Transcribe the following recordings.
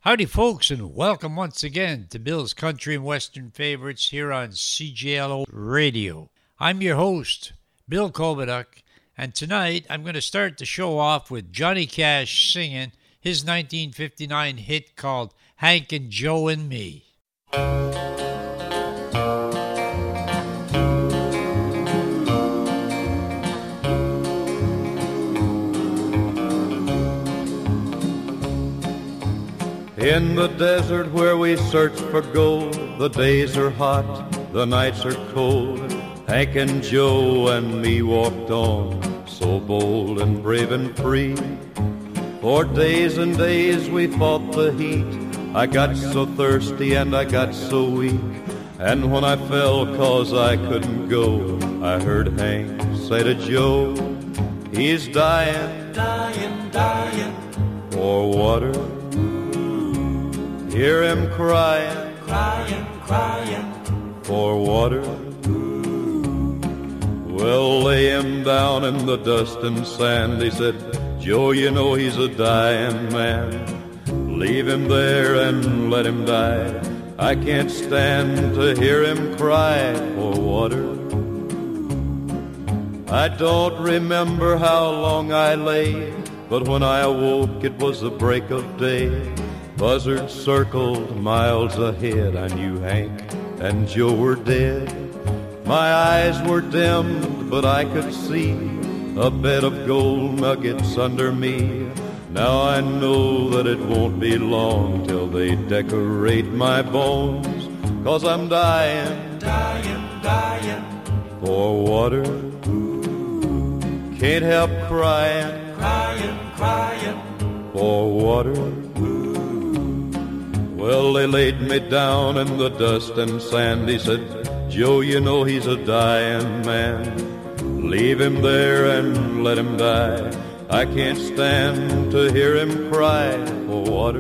Howdy, folks, and welcome once again to Bill's Country and Western Favorites here on CJLO Radio. I'm your host, Bill Kovaduck, and tonight I'm going to start the show off with Johnny Cash singing his 1959 hit called Hank and Joe and Me. In the desert where we search for gold, the days are hot, the nights are cold. Hank and Joe and me walked on, so bold and brave and free. For days and days we fought the heat. I got so thirsty and I got so weak. And when I fell 'cause I couldn't go, I heard Hank say to Joe, he's dying, dying, dying for water. Hear him crying, crying, crying for water. Well, lay him down in the dust and sand. He said, Joe, you know he's a dying man. Leave him there and let him die. I can't stand to hear him cry for water. I don't remember how long I lay, but when I awoke it was the break of day. Buzzards circled miles ahead. I knew Hank and Joe were dead. My eyes were dimmed, but I could see a bed of gold nuggets under me. Now I know that it won't be long till they decorate my bones, 'cause I'm dying, dying, dying for water. Can't help crying, crying, crying for water. Well, they laid me down in the dust and sand. He said, Joe, you know he's a dying man. Leave him there and let him die. I can't stand to hear him cry for water.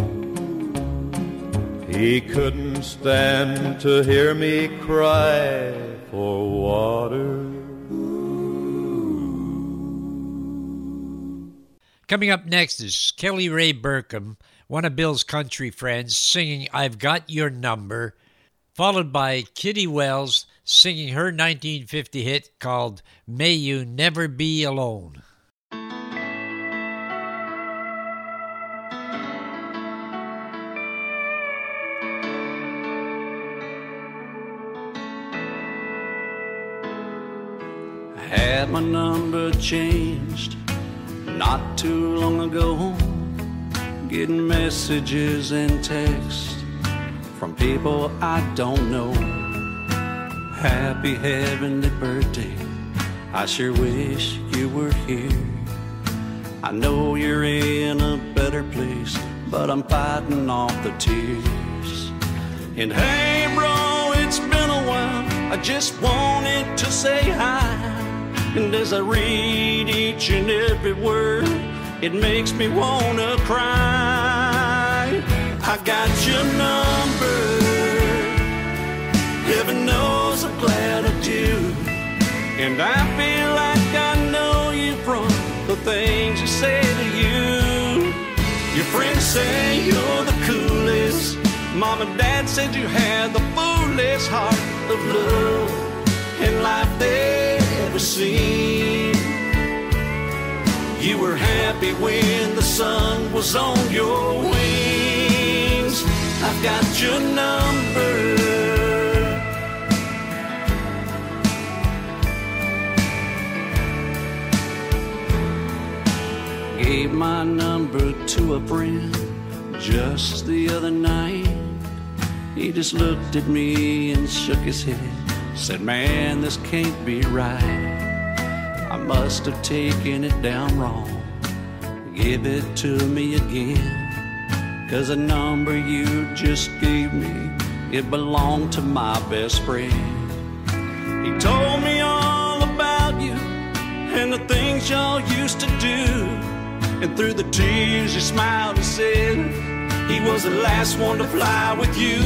He couldn't stand to hear me cry for water. Coming up next is Kelly Ray Burkham, one of Bill's country friends, singing I've Got Your Number, followed by Kitty Wells singing her 1950 hit called May You Never Be Alone. I had my number changed not too long ago, getting messages and texts from people I don't know. Happy heavenly birthday, I sure wish you were here. I know you're in a better place, but I'm fighting off the tears. And hey bro, it's been a while, I just wanted to say hi. And as I read each and every word, it makes me wanna cry. I got your number, heaven knows I'm glad I do. And I feel like I know you from the things you say to you. Your friends say you're the coolest, Mom and Dad said you had the foolish heart of love and life they ever seen. You were happy when the sun was on your wings. I've got your number. Gave my number to a friend just the other night. He just looked at me and shook his head, said, man, this can't be right. I must have taken it down wrong. Give it to me again, 'cause the number you just gave me, it belonged to my best friend. He told me all about you and the things y'all used to do, and through the tears he smiled and said he was the last one to fly with you.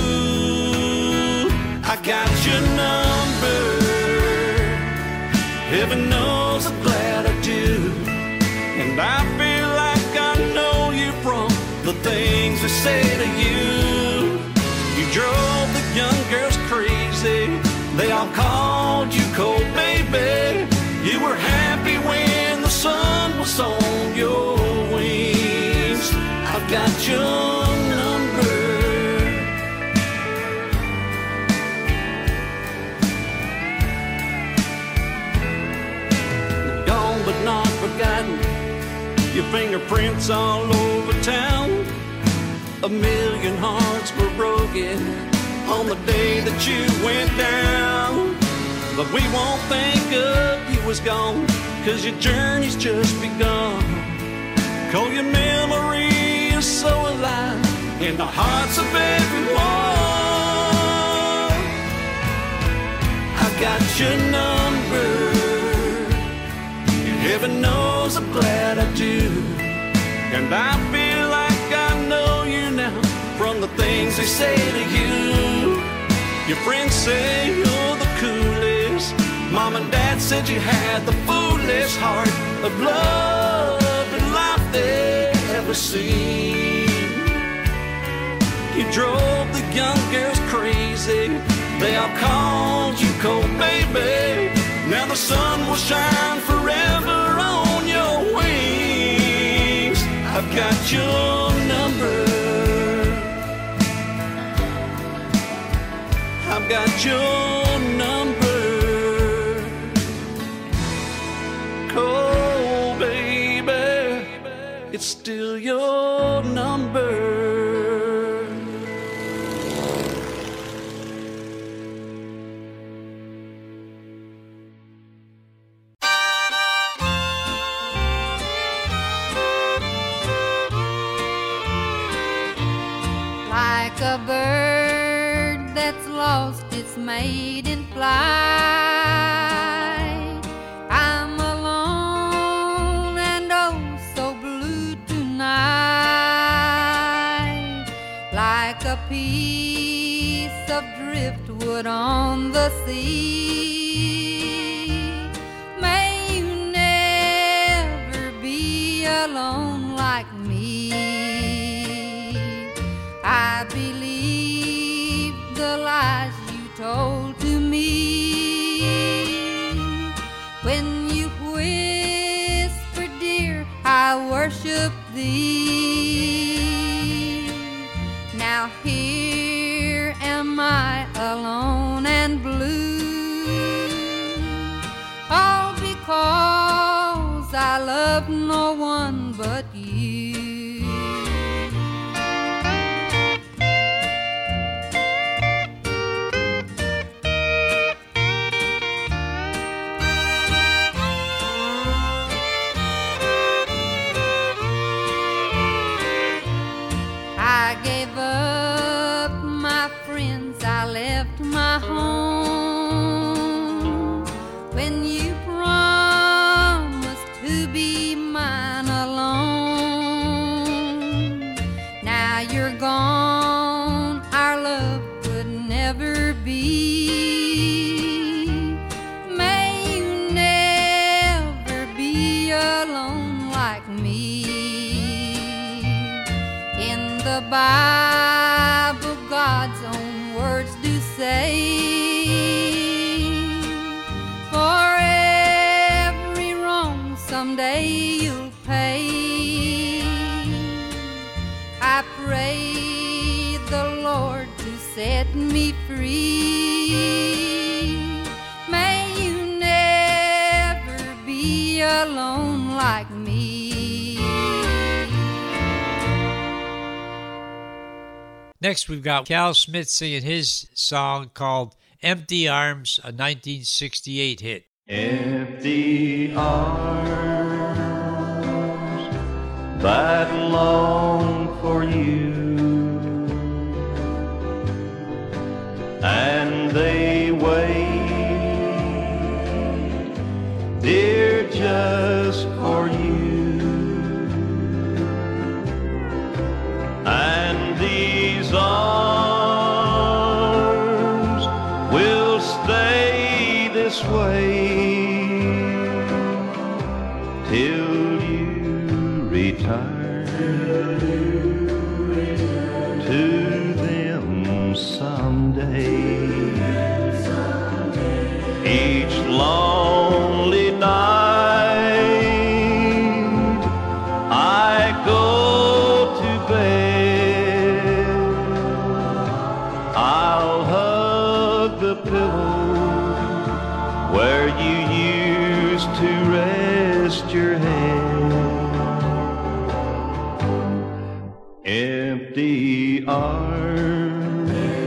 I got your number, heaven knows I'm glad I do. And I feel like I know you from the things they say to you. You drove the young girls crazy. They all called you cold, baby. You were happy when the sun was on your wings. I've got your number. Gone but not forgotten. Your fingerprints all over town. A million hearts were broken on the day that you went down. But we won't think of you as gone, 'cause your journey's just begun. 'Cause your memory is so alive in the hearts of everyone. I've got your number. Heaven knows I'm glad I do. And I feel like I know you now from the things they say to you. Your friends say you're the coolest. Mom and Dad said you had the foolish heart of love and life they ever seen. You drove the young girls crazy. They all called you cold, baby. Now the sun will shine forever on your wings. I've got your number. I've got your number. Cold, baby, it's still your number. Like a bird that's lost its mate in flight, I'm alone and oh so blue tonight. Like a piece of driftwood on the sea, may you never be alone like me. I believe the lies you told to me when you whispered, dear, I worship thee. Now here am I alone and blue, all because I love no one but you. I gave up my friends, I left my home when you promised to be mine alone. Now you're gone, our love could never be. May you never be alone like me. In the Bible, God's own words do say, for every wrong someday you'll pay. I pray the Lord to set me free. May you never be alone like me. Next, we've got Cal Smith singing his song called Empty Arms, a 1968 hit. Empty arms that long for you, and they wait, dear, just for you. And these arms will stay this way till you return. to them someday. Each lonely night I go to bed, I'll hug the pillow where you used to rest your head. Empty arms,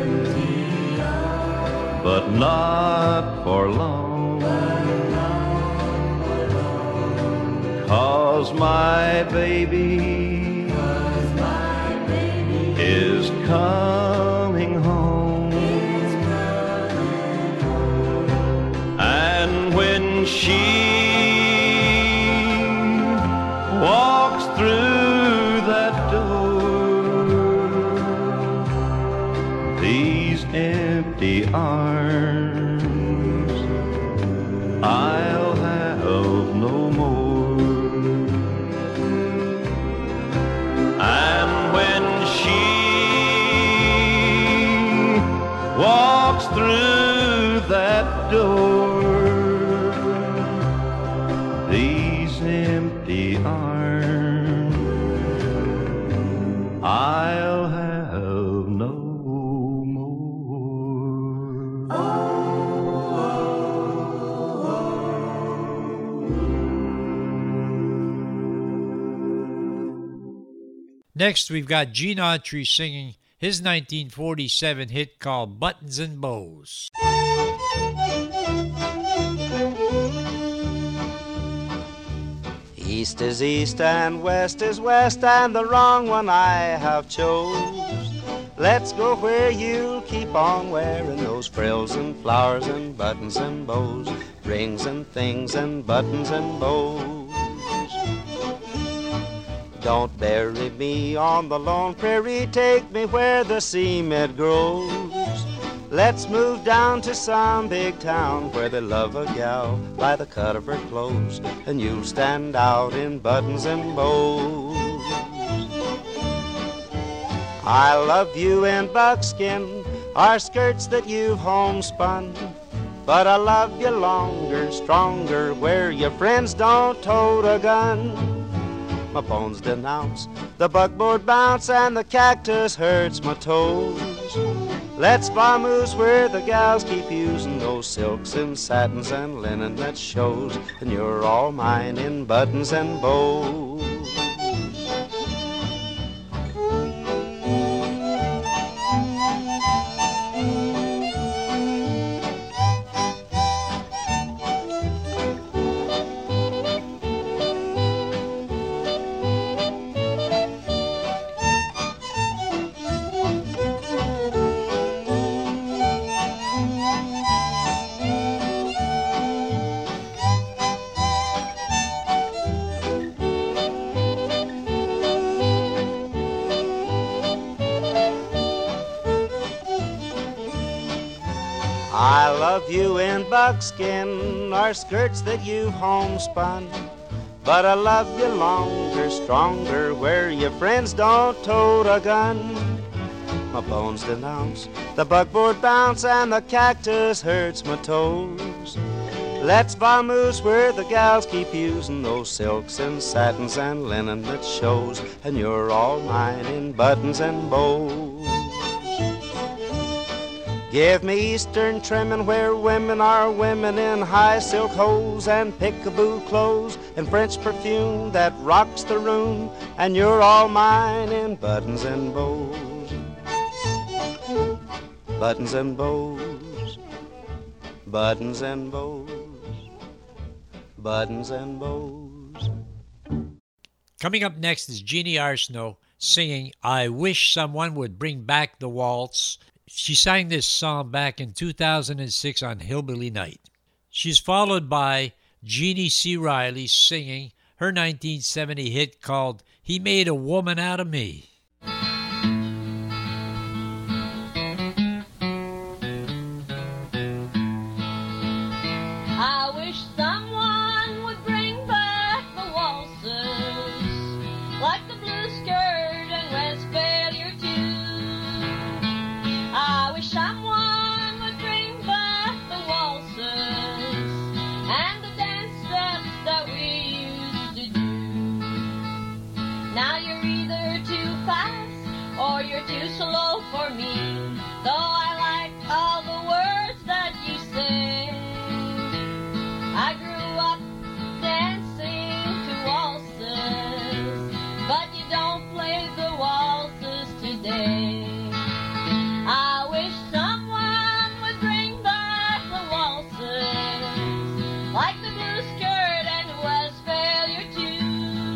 but not for long, 'cause my baby is coming home. And when she walks through that door, these empty arms I'll have no more. And when she walks through that door, these empty arms I'll have no more. Next, we've got Gene Autry singing his 1947 hit called Buttons and Bows. East is east and west is west, and the wrong one I have chose. Let's go where you'll keep on wearing those frills and flowers and buttons and bows, rings and things and buttons and bows. Don't bury me on the lone prairie, take me where the cement grows. Let's move down to some big town where they love a gal by the cut of her clothes, and you'll stand out in buttons and bows. I love you in buckskin, our skirts that you've homespun, but I love you longer, stronger, where your friends don't tote a gun. My bones denounce the buckboard bounce, and the cactus hurts my toes. Let's vamoose where the gals keep using those silks and satins and linen that shows, and you're all mine in buttons and bows. I love you in buckskin, our skirts that you've homespun, but I love you longer, stronger, where your friends don't tote a gun. My bones denounce the buckboard bounce, and the cactus hurts my toes. Let's vamoose where the gals keep using those silks and satins and linen that shows, and you're all mine in buttons and bows. Give me eastern trimming where women are women in high silk hose and peekaboo clothes and French perfume that rocks the room, and you're all mine in buttons and bows. Buttons and bows, buttons and bows, buttons and bows. Coming up next is Jeannie Arsenault singing I Wish Someone Would Bring Back the Waltz. She sang this song back in 2006 on Hillbilly Night. She's followed by Jeannie C. Riley singing her 1970 hit called He Made a Woman Out of Me. I wish someone would bring back the waltzes, like the blue skirt and Westphalia too. or you're too slow for me. Though I like all the words that you say, I grew up dancing to waltzes, but you don't play the waltzes today. I wish someone would bring back the waltzes, like the blue skirt and Westphalia too.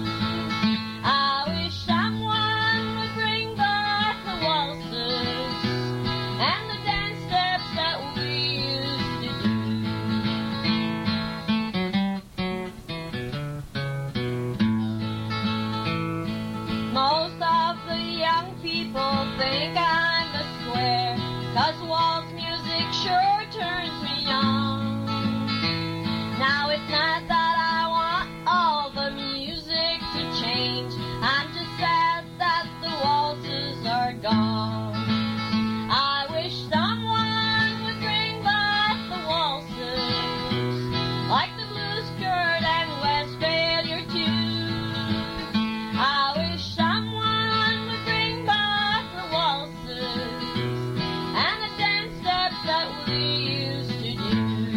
I wish someone would bring back the waltzes and the dance steps that we used to do. Most of the young people think I'm a square, 'cause waltz music sure turns me on. Now it's not that I want all the music to change, I'm just sad that the waltzes are gone. I wish someone would bring back the waltzes, like the blue skirt and Westphalia too. I wish someone would bring back the waltzes and the dance steps that we used to do.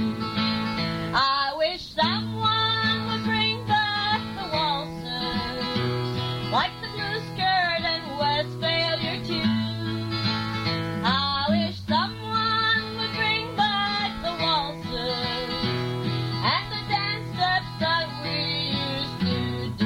I wish someone would bring back the waltzes, like the blue skirt and Westphalia too. I wish someone would bring back the waltzes and the dance steps that we used to do.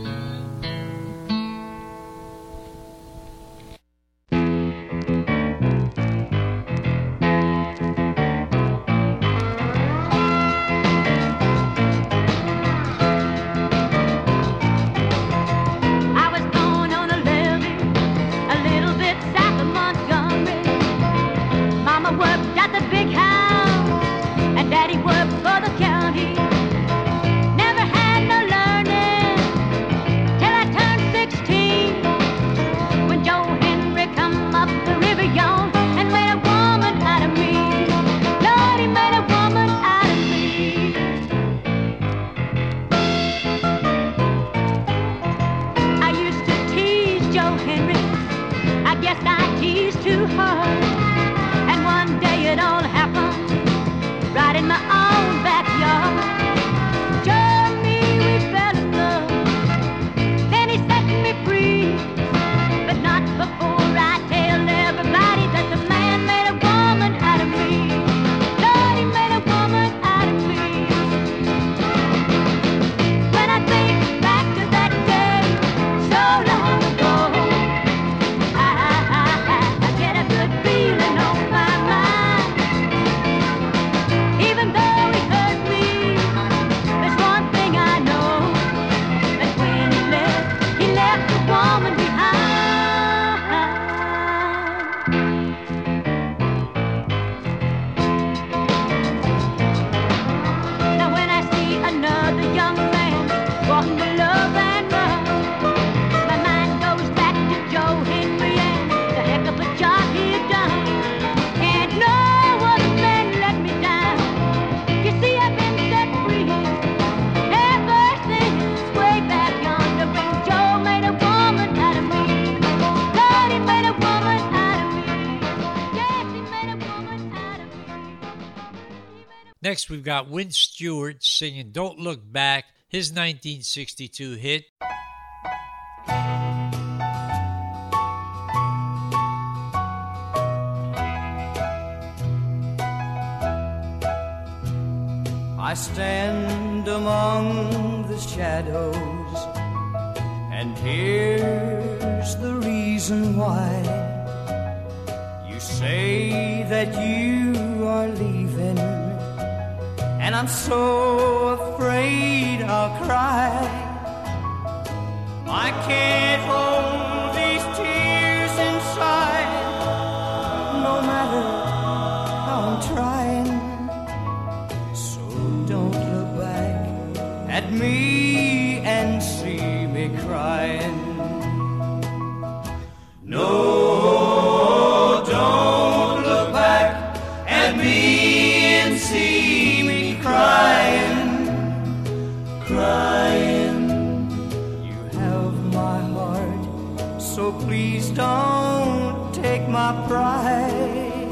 I was born on a levee, a little bit south of Montgomery. Mama worked at the big house, and Daddy worked for the county. Never had no learning till I turned 16, when Joe Henry come up the river yon and made a woman out of me. Lord, he made a woman out of me. I used to tease Joe Henry, I guess I teased too hard. And one day it all happened, right in my own backyard. Joe and me, we fell in love, then he set me free. But not before I tell everybody that the man made a woman out of me. Lord, he made a woman out of me. When I think back to that day so long ago, I get a good feeling on my mind. Even though he hurt me, there's one thing I know, that when he left the woman behind. Now when I see another young man walking to love and love, my mind goes back to Joe Henry and the heck of a job he'd done. And no other man let me down. You see, I've been set free ever since way back yonder when Joe made a woman out of me. Lord, he made a woman out of me. Yes, he made a woman out of me. Next, we've got Win Stewart singing Don't Look Back, his 1962 hit. I stand among the shadows, and here's the reason why. You say that you are leaving, and I'm so afraid I'll cry. I can't hold these tears inside, no matter how I'm trying. So don't look back at me and see me crying. No, don't look back at me and see me crying, crying. You have my heart, so please don't my pride.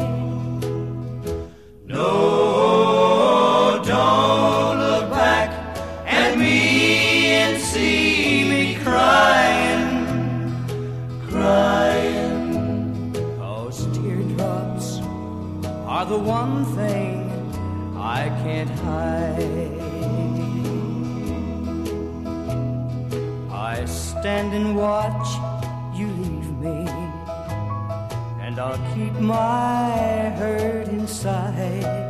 No, don't look back at me and see me crying, crying. 'Cause teardrops are the one thing I can't hide. I stand and watch you leave me, and I'll keep my hurt inside.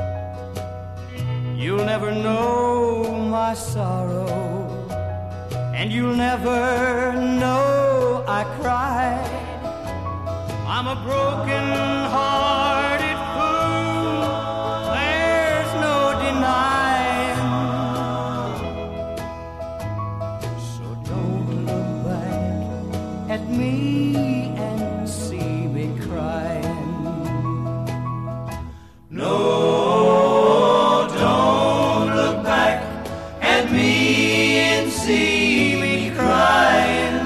You'll never know my sorrow, and you'll never know I cried. I'm a broken-hearted fool, there's no denying. So don't look back at me and see me crying. No, don't look back at me and see me crying,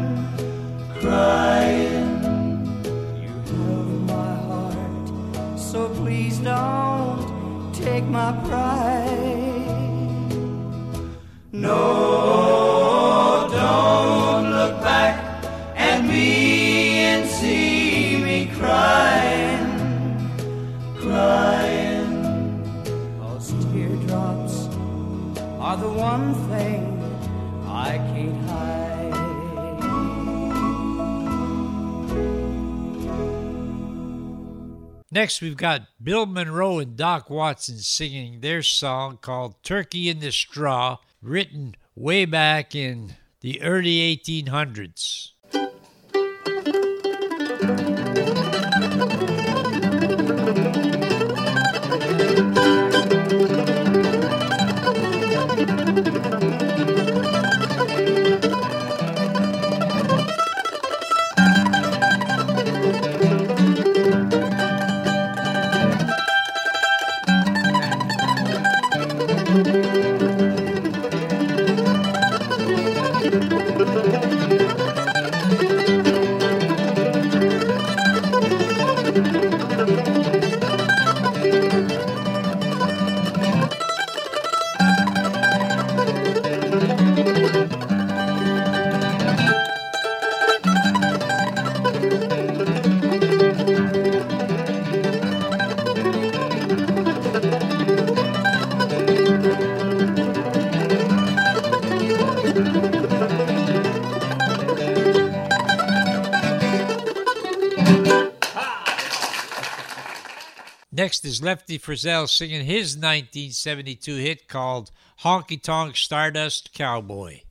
crying. You have my heart, so please don't take my pride. No, don't look back at me and see me crying, crying. 'Cause teardrops are the one thing I can't hide. Next, we've got Bill Monroe and Doc Watson singing their song called Turkey in the Straw, written way back in the early 1800s. Next is Lefty Frizzell singing his 1972 hit called Honky Tonk Stardust Cowboy.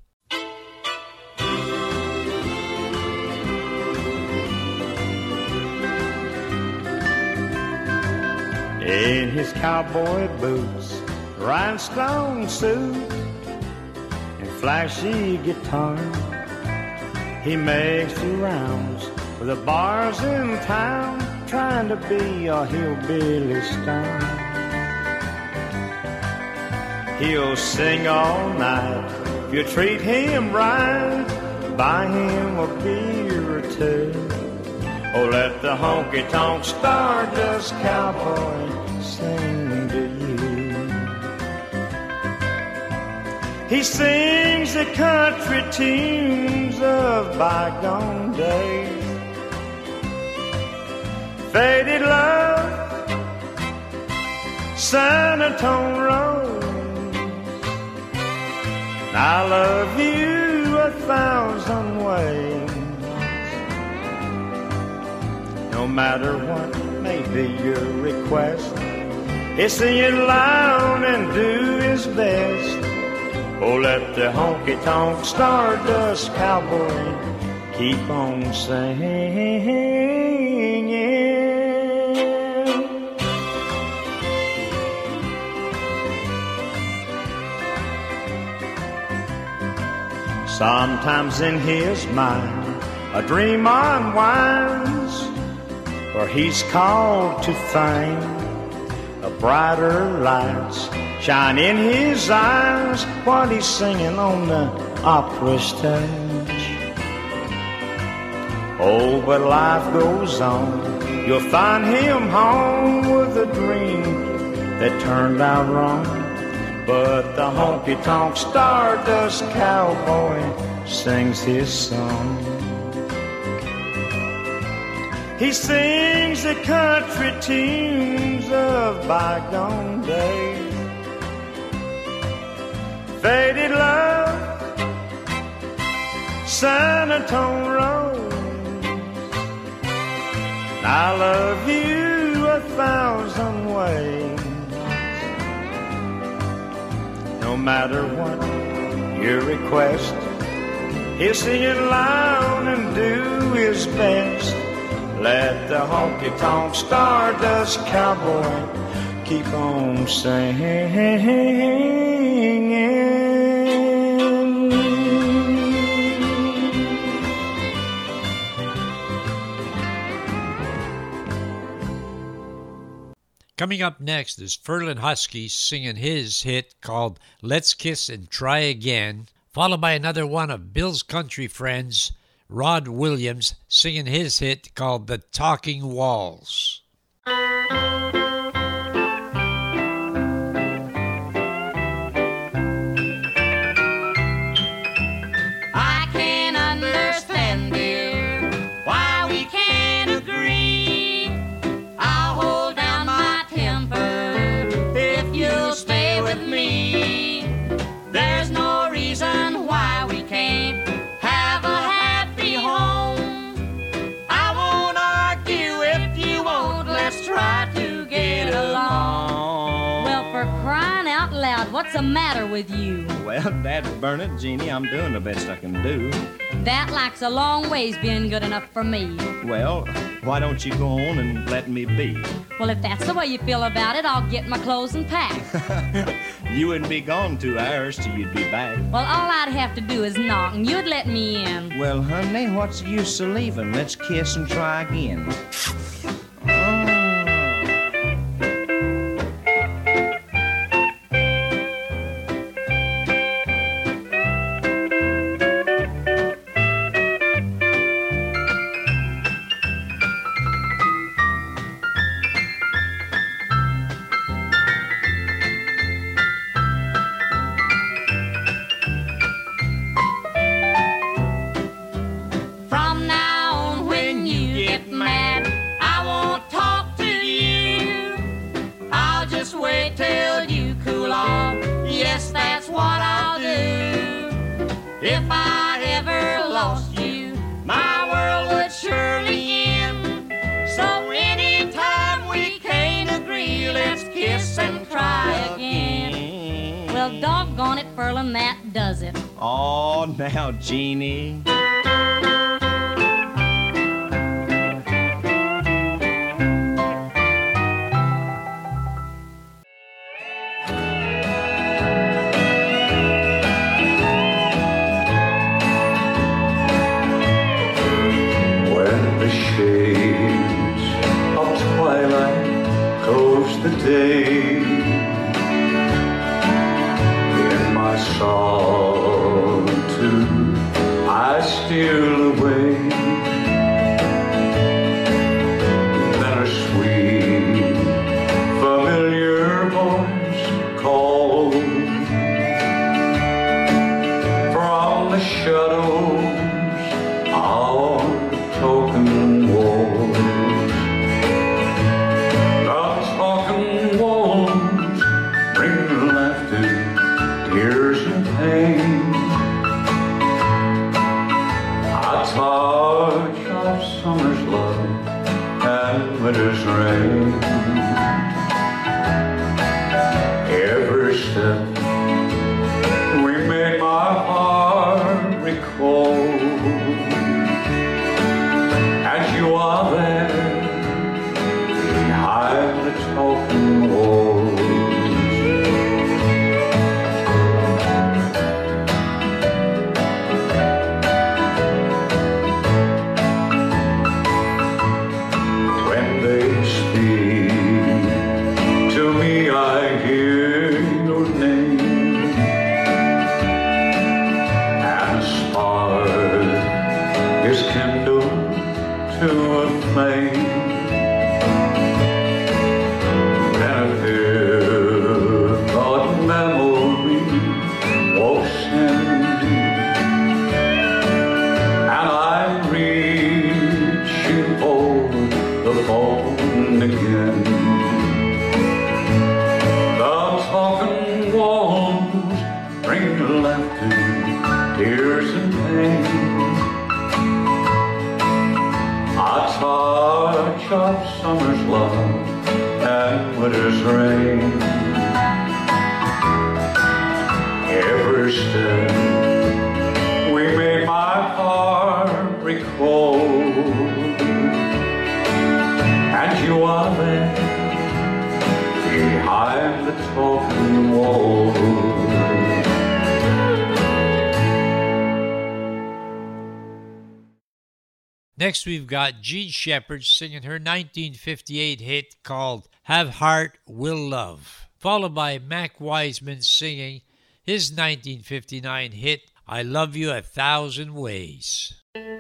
In his cowboy boots, rhinestone suit, and flashy guitar, he makes the rounds with the bars in town, trying to be a hillbilly star. He'll sing all night if you treat him right, buy him a beer or two. Oh, let the honky-tonk stardust cowboy sing to you. He sings the country tunes of bygone days, faded love, San Antonio Rose. I love you 1,000 ways. No matter what may be your request, he'll sing it loud and do his best. Oh, let the honky-tonk stardust cowboy keep on singing. Sometimes in his mind a dream unwinds, for he's called to fame. A brighter lights shine in his eyes while he's singing on the opera stage. Oh, but life goes on. You'll find him home with a dream that turned out wrong. But the honky-tonk stardust cowboy sings his song. He sings the country tunes of bygone days. Faded love, San Antonio Road. I love you 1,000 ways. No matter what your request, he'll sing it loud and do his best. Let the honky-tonk stardust cowboy keep on singing. Coming up next is Ferlin Husky singing his hit called Let's Kiss and Try Again, followed by another one of Bill's country friends, Rod Williams, singing his hit called The Talking Walls. I can't understand, dear, why we can't agree. I'll hold down my temper if you'll stay with me. There's no reason why we can't have a happy home. I won't argue if you won't. Let's try to get along. Well, for crying out loud, what's the matter with you? Well, Dad, burn it, Jeannie. I'm doing the best I can do. That like's a long ways being good enough for me. Well, why don't you go on and let me be? Well, if that's the way you feel about it, I'll get my clothes and pack. You wouldn't be gone 2 hours till you'd be back. Well, all I'd have to do is knock, and you'd let me in. Well, honey, what's the use of leaving? Let's kiss and try again. From now on, when you get mad, I won't talk to you. I'll just wait till you cool off. Yes, that's what I'll do. If I ever lost you, my world would surely end. So anytime we can't agree, let's kiss and try again. Well, doggone it, Ferlin, that does it. Oh, now, Jeannie. When the shades of twilight close the day, in my solitude I steal away. Then a sweet familiar voice calls from the shadows of token walls. The talking walls bring laughter, tears and pain. A touch of summer's love and winter's rain. Every step we made my heart recall. As you are there behind the talking walls. When they speak of fame. Benefit of memory walks in, and I'm reaching for the phone again. The talking walls bring laughter, tears and pain. A touch of summer's love and winter's rain. Every step we made my heart recall, and you are there behind the talking wall. Next, we've got Jean Shepherd singing her 1958 hit called Have Heart Will Love, followed by Mac Wiseman singing his 1959 hit I Love You 1,000 Ways.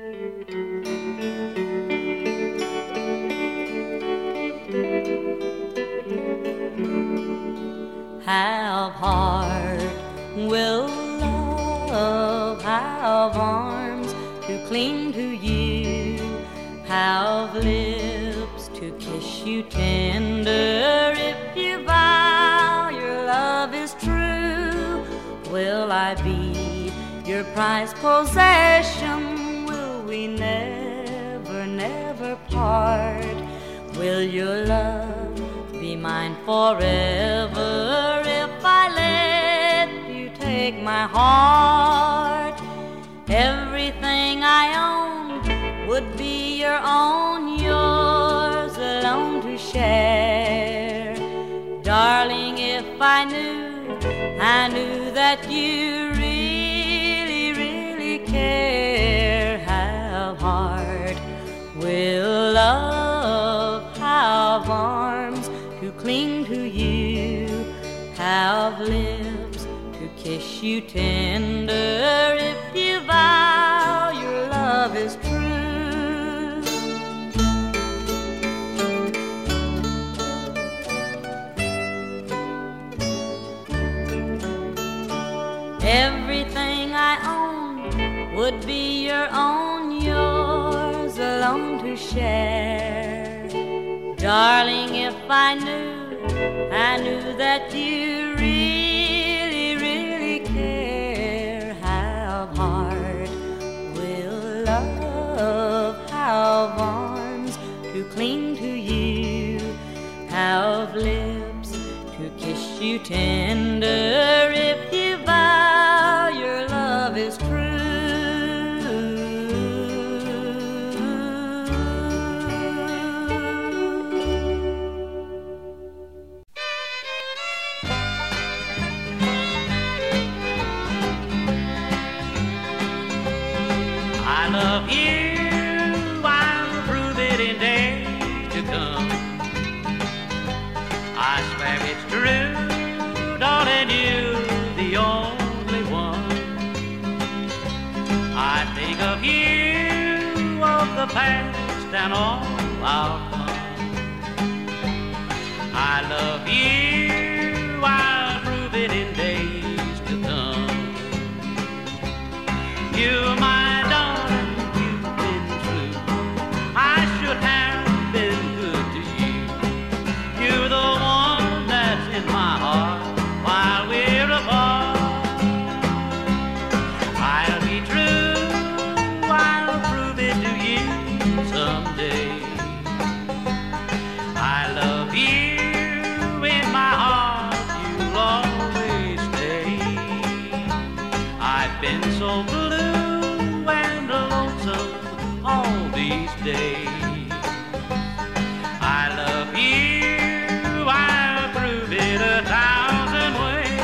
Have heart will love, have arms to cling to you, have lips to kiss you tender. If you vow your love is true, will I be your prized possession? Will we never, never part? Will your love be mine forever if I let you take my heart? Everything I own would be your own, yours alone to share. Darling, if I knew that you really, really care. Have heart, will love, have arms to cling to you, have lips to kiss you tender. If you vow your love is true, everything I own would be your own, yours alone to share. Darling, if I knew that you really, really care. Have heart, will love, have arms to cling to you, have lips to kiss you tender. If you vow your love is true. I love you, I'll prove it in days to come. I swear it's true, darling, you're the only one. I think of you, of the past and all our fun. I love you, I'll prove it in days to come. You're my darling, you've been true. I should have been good to you. You're the one that's in my heart while we're apart. I'll be true, I'll prove it to you someday. I love you, in my heart you'll always stay. I've been so blue and lonesome all these days. I love you, I'll prove it 1,000 ways.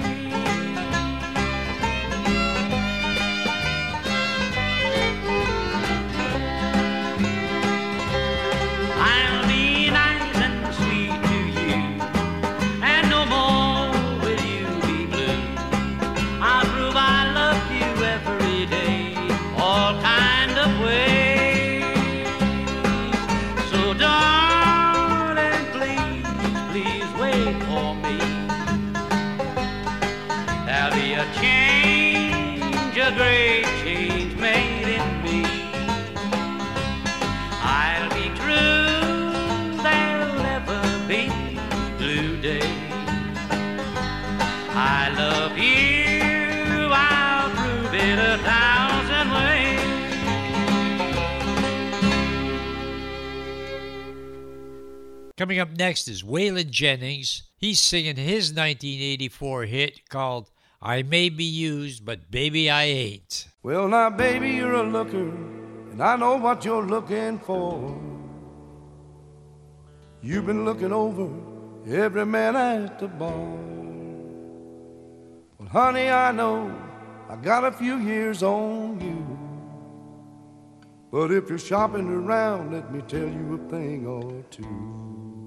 I'll be nice and sweet to you, and no more will you be blue. I'll prove I love you every day, all kind of ways. darling, please, please wait for me. There'll be a change, a great change made in me. I'll be true, there'll never be blue days. I love you, I'll prove it 1,000 ways. Coming up next is Waylon Jennings. He's singing his 1984 hit called I May Be Used, But Baby I Ain't. Well, now, baby, you're a looker, and I know what you're looking for. You've been looking over every man at the bar. Well, honey, I know I got a few years on you. But if you're shopping around, let me tell you a thing or two.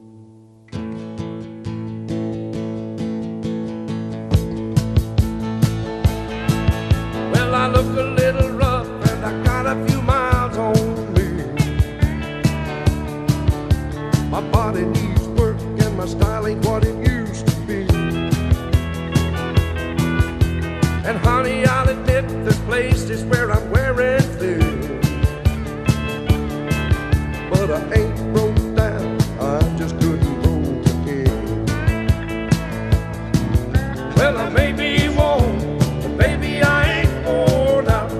Well, I look a little rough and I got a few miles on me. My body needs work and my style ain't what it used to be. And honey, I'll admit this place is where I'm wearing thin. But I ain't broke down, I just couldn't roll again. Well, I may be worn, but baby, I ain't worn out.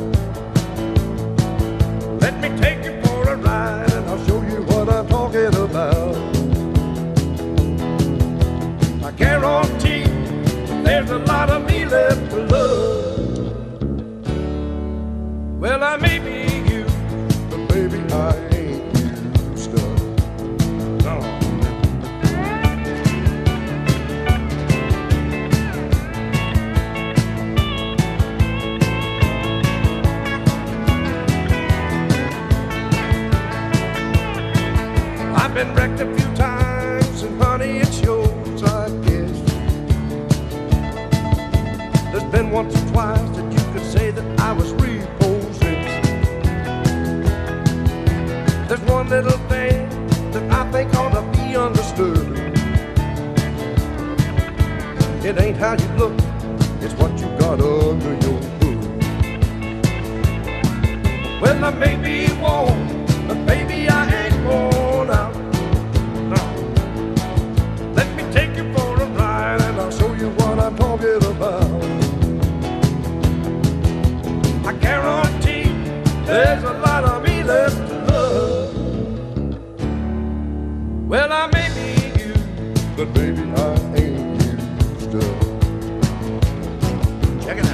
Let me take you for a ride and I'll show you what I'm talking about. I guarantee there's a lot of me left to love. Well, I may be you, but baby, I ain't used up. No. I've been wrecked a few times, and honey, it shows, I guess. There's been once or twice that you could say that I was repossessed. There's one little thing that I think ought to be understood. It ain't how you look, it's what you got under your hood. Well, I may be worn, but baby, I ain't worn out. No. Let me take you for a ride and I'll show you what I'm talking about. I guarantee there's a lot of me left to love. Well, I may be you, but baby, I ain't used up. Check it out.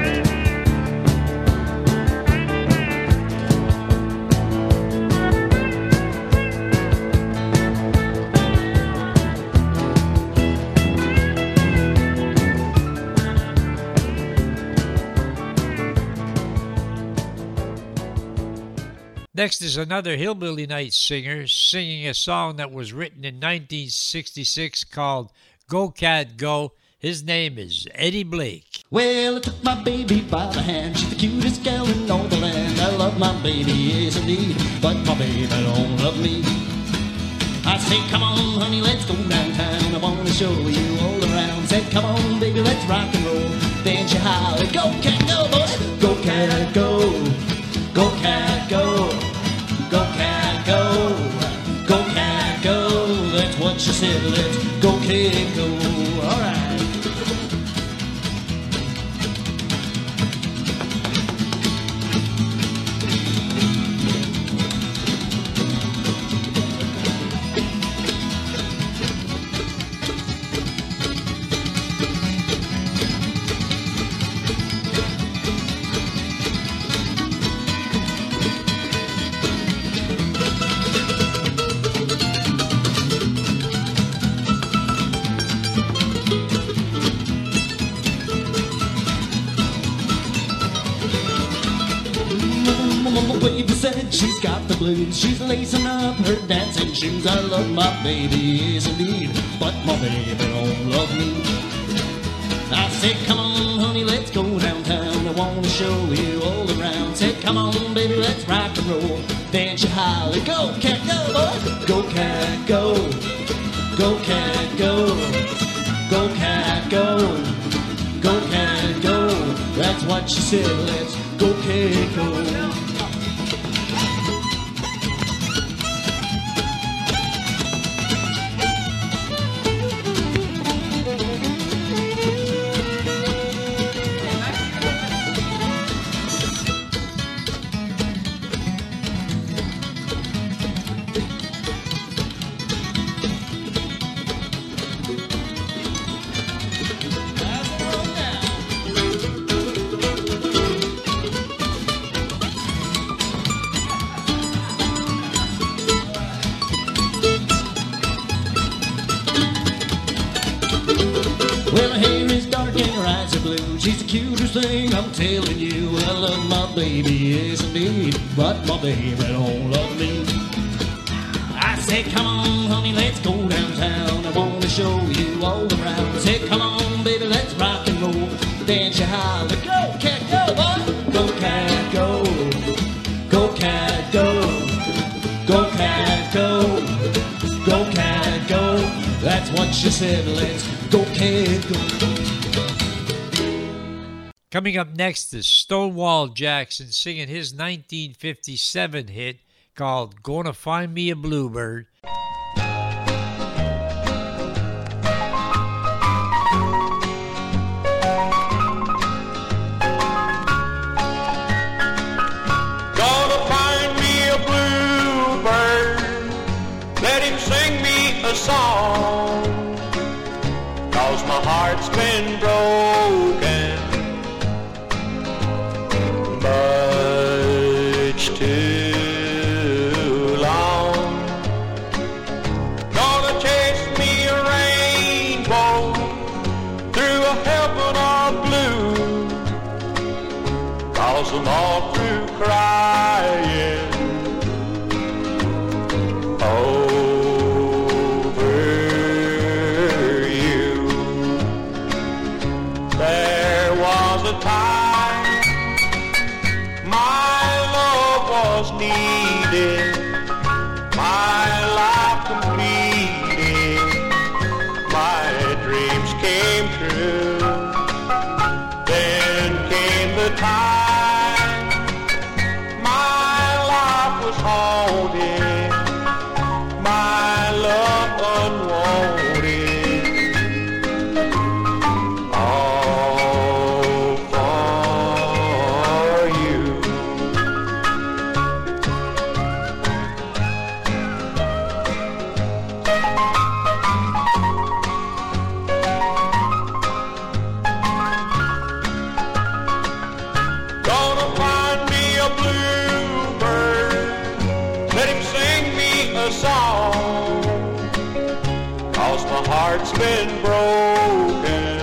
Next is another Hillbilly Night singer singing a song that was written in 1966 called Go Cat Go. His name is Eddie Blake. Well, I took my baby by the hand. She's the cutest gal in all the land. I love my baby, yes indeed, but my baby don't love me. I say, come on, honey, let's go downtown. I want to show you all around. Said, come on, baby, let's rock and roll. Then she hollered, go cat go, boy. Go cat go. Go cat go. Go cat go. Go cat go. That's what she said. Let's go cat go. All right. Baby said she's got the blues. She's lacing up her dancing shoes. I love my baby, yes indeed, but my baby don't love me. I said, come on, honey, let's go downtown. I want to show you all around. Said, come on, baby, let's rock and roll. Then she hollered, go cat go, boy. Go cat go, go cat go, go cat go, go cat go. That's what she said, let's go cat go. Well, her hair is dark and her eyes are blue. She's the cutest thing, I'm telling you. I love my baby, yes indeed, but my baby don't love me. I said, come on, honey, let's go downtown. I wanna show you all around. I said, come on, baby, let's rock and roll. Dance you holler, go cat go, boy. Go cat go, go cat go, go cat go, go cat go. That's what she said, let's go cat go. Coming up next is Stonewall Jackson singing his 1957 hit called Gonna Find Me a Bluebird. Gonna find me a bluebird, let him sing me a song, 'cause my heart's been broken much too long. Gonna chase me a rainbow through a heaven of blue, 'cause I'm all through crying over you. There was a time my love was needed, my life completed, my dreams came true. Then came the time my life was haunted, my love unwanted, all for you. Gonna find me a bluebird, let him sing me a song, 'cause my heart's been broken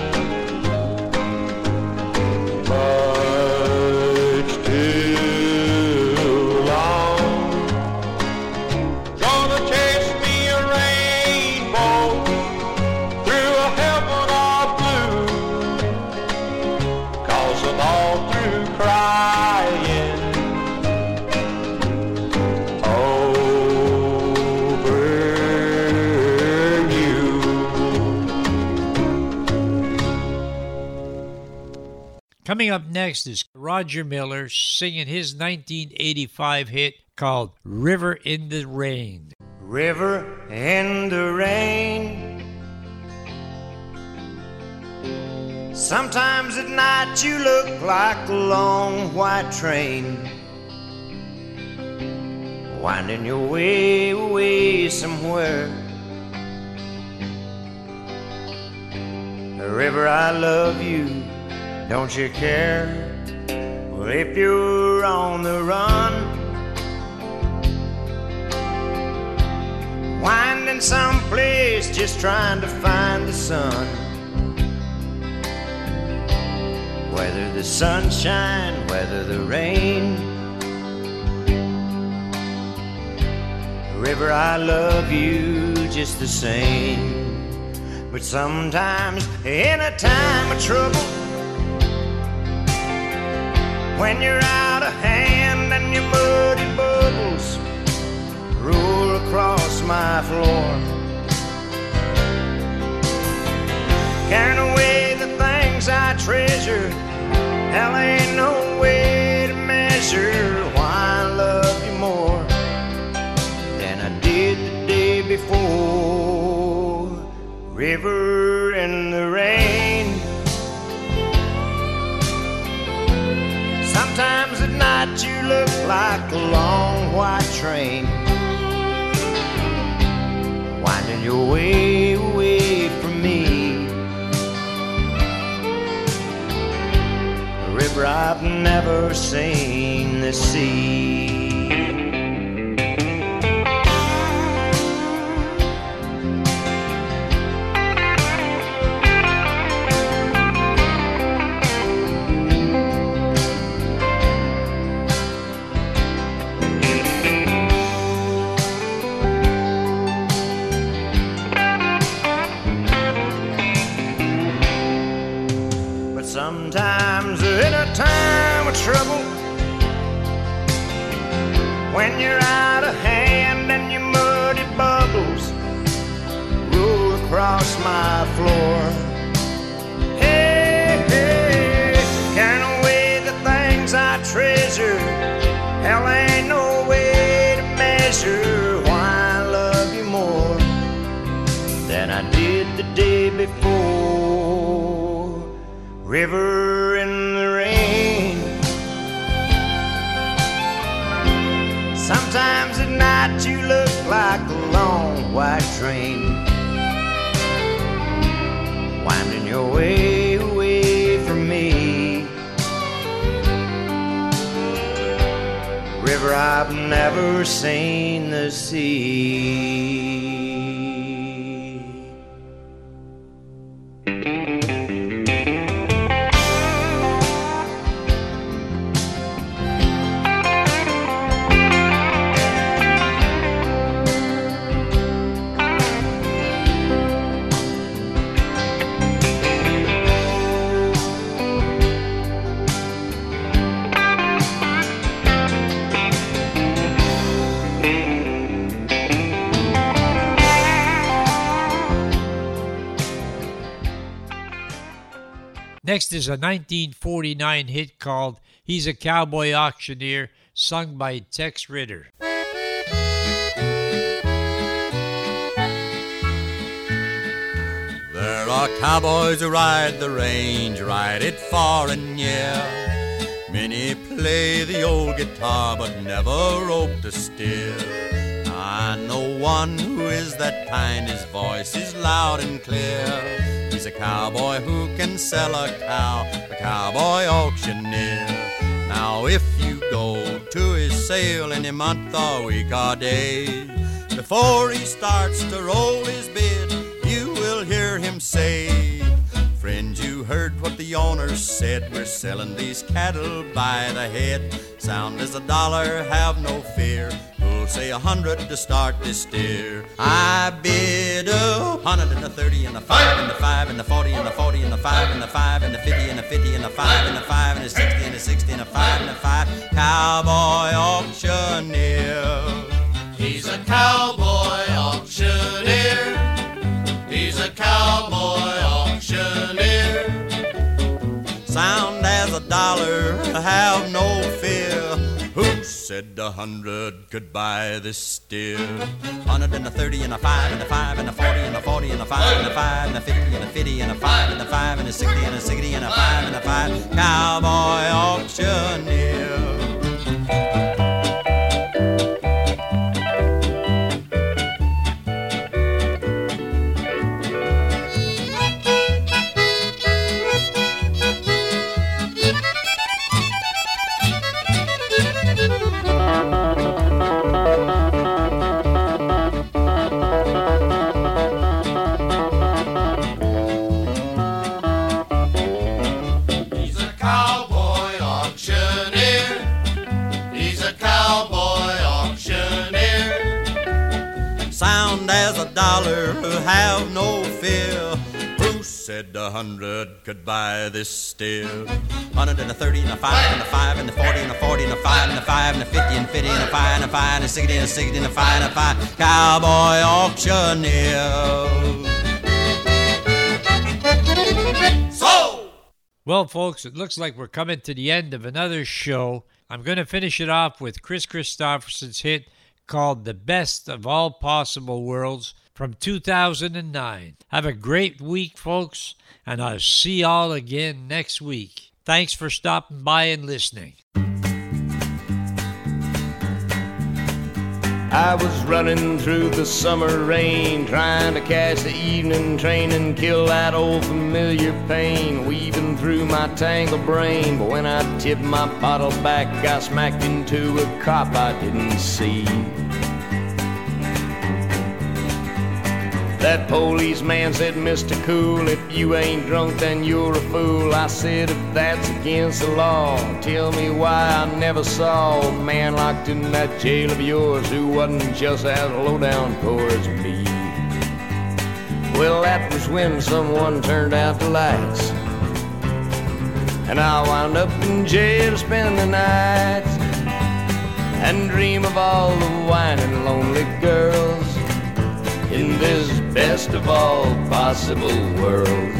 much too long. Gonna chase me a rainbow through a heaven of blue, 'cause I'm all through crying over you. Coming up next is Roger Miller singing his 1985 hit called River in the Rain. River in the rain. Sometimes at night you look like a long white train, winding your way away somewhere. River, I love you, don't you care? Well, if you're on the run, winding someplace just trying to find the sun, whether the sunshine, whether the rain. River, I love you just the same. But sometimes in a time of trouble, when you're out of hand and your muddy bubbles roll across my floor. Carrying away the things I treasure, hell ain't no way to measure why I love you more than I did the day before. River in the rain. Sometimes at night you look like a long white train winding your way away from me. A river I've never seen the sea. Sometimes in a time of trouble, when you're out of hand and your muddy bubbles roll across my floor. Hey, hey, carrying away the things I treasure, hell ain't no way to measure why I love you more than I did the day before. River in the rain. Sometimes at night you look like a long white train winding your way away from me. River I've never seen the sea. Next is a 1949 hit called He's a Cowboy Auctioneer, sung by Tex Ritter. There are cowboys who ride the range, ride it far and near. Many play the old guitar, but never rope to steer. I know one who is that kind, his voice is loud and clear. He's a cowboy who can sell a cow, a cowboy auctioneer. Now if you go to his sale any month or week or day, before he starts to roll his bid, you will hear him say, friend, you heard what the owner said, we're selling these cattle by the head. Sound as $1, have no fear, we'll say 100 to start this steer. I bid 100 and a 30 and a 5 and a 5 and a 40 and a 40 and a 5 and a 5 and a 50 and a 50 and a 5 and a 5 and a 60 and a 60 and a 5 and a 5. Cowboy auctioneer. He's a cowboy auctioneer. He's a cowboy auctioneer. Sound as $1, have no fear. Who said 100 could buy this steer? 100 and a 30 and a 5 and a 5 and a 40 and a 40 and a 5 and a 5 and a 50 and a 50 and a 5 and a 5 and a 60 and a 60 and a 5 and a 5. Cowboy auctioneer. said 100 could buy this still. 100 and a 30 and a 5 and a 5 and a 40 and a 40 and a 5 and a 5 and a 50 and 50 and a 5 and a 5 and a 60 and a 60 and a 5 and a 5. Cowboy auctioneer. So! Well, folks, it looks like we're coming to the end of another show. I'm going to finish it off with Chris Christopherson's hit called The Best of All Possible Worlds from 2009. Have a great week, folks, and I'll see y'all again next week. Thanks for stopping by and listening. I was running through the summer rain, trying to catch the evening train and kill that old familiar pain, weaving through my tangled brain. But when I tipped my bottle back, I smacked into a cop I didn't see. That policeman said, Mr. Cool, if you ain't drunk, then you're a fool. I said, if that's against the law, tell me why I never saw a man locked in that jail of yours who wasn't just as low down poor as me. Well, that was when someone turned out the lights, and I wound up in jail to spend the night and dream of all the whining lonely girls in this best of all possible worlds.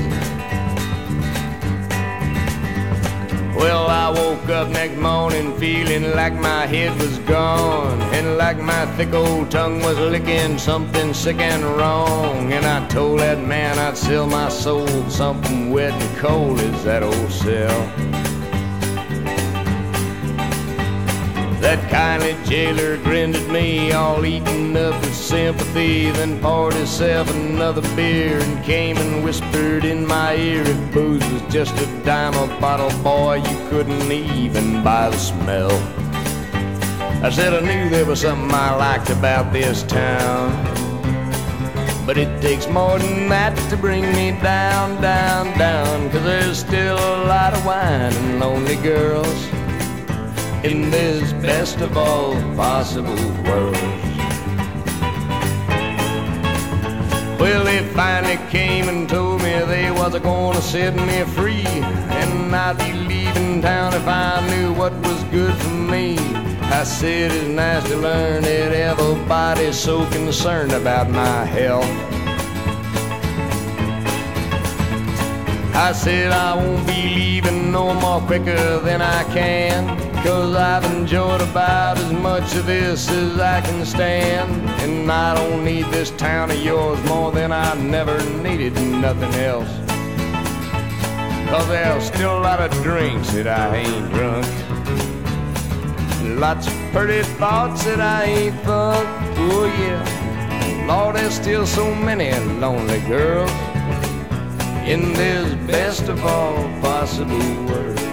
Well, I woke up next morning feeling like my head was gone, and like my thick old tongue was licking something sick and wrong. And I told that man I'd sell my soul, something wet and cold as that old cell. That kindly jailer grinned at me, all eaten up with sympathy, then poured himself another beer and came and whispered in my ear, if booze was just a dime a bottle, boy, you couldn't even buy the smell. I said I knew there was something I liked about this town, but it takes more than that to bring me down, down, down, 'cause there's still a lot of wine and lonely girls in this best of all possible worlds. Well, they finally came and told me they wasn't gonna set me free, and I'd be leaving town if I knew what was good for me. I said it's nice to learn that everybody's so concerned about my health. I said I won't be leaving no more quicker than I can, 'cause I've enjoyed about as much of this as I can stand. And I don't need this town of yours more than I never needed nothing else, 'cause there's still a lot of drinks that I ain't drunk, lots of pretty thoughts that I ain't thunk. Oh yeah, Lord, there's still so many lonely girls in this best of all possible worlds.